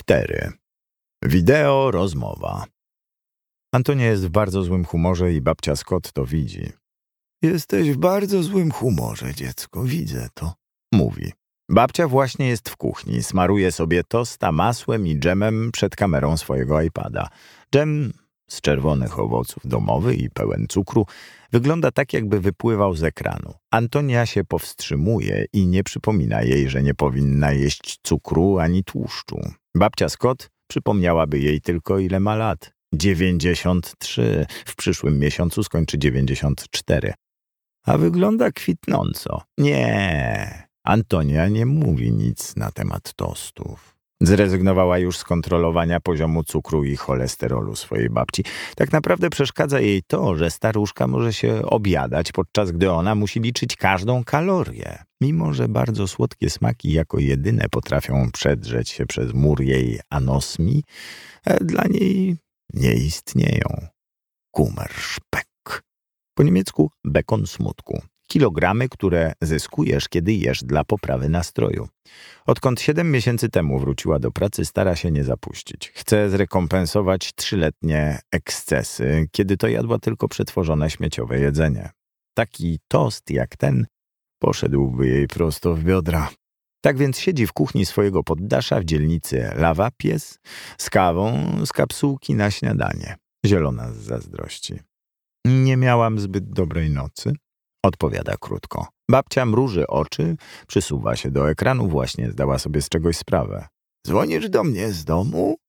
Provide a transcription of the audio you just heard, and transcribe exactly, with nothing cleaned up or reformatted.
cztery. Wideo rozmowa. Antonia jest w bardzo złym humorze i babcia Scott to widzi. Jesteś w bardzo złym humorze, dziecko, widzę to. Mówi. Babcia właśnie jest w kuchni, smaruje sobie tosta masłem i dżemem przed kamerą swojego iPada. Dżem z czerwonych owoców, domowy i pełen cukru, wygląda tak, jakby wypływał z ekranu. Antonia się powstrzymuje i nie przypomina jej, że nie powinna jeść cukru ani tłuszczu. Babcia Scott przypomniałaby jej tylko, ile ma lat. dziewięćdziesiąt trzy. W przyszłym miesiącu skończy dziewięćdziesiąt cztery. A wygląda kwitnąco. Nie, Antonia nie mówi nic na temat tostów. Zrezygnowała już z kontrolowania poziomu cukru i cholesterolu swojej babci. Tak naprawdę przeszkadza jej to, że staruszka może się objadać, podczas gdy ona musi liczyć każdą kalorię. Mimo że bardzo słodkie smaki jako jedyne potrafią przedrzeć się przez mur jej anosmii, dla niej nie istnieją. Kummerspeck. Po niemiecku bekon smutku. Kilogramy, które zyskujesz, kiedy jesz dla poprawy nastroju. Odkąd siedem miesięcy temu wróciła do pracy, stara się nie zapuścić. Chce zrekompensować trzyletnie ekscesy, kiedy to jadła tylko przetworzone śmieciowe jedzenie. Taki tost jak ten poszedłby jej prosto w biodra. Tak więc siedzi w kuchni swojego poddasza w dzielnicy Lawa Pies z kawą z kapsułki na śniadanie. Zielona z zazdrości. Nie miałam zbyt dobrej nocy. Odpowiada krótko. Babcia mruży oczy, przysuwa się do ekranu, właśnie zdała sobie z czegoś sprawę. Dzwonisz do mnie z domu?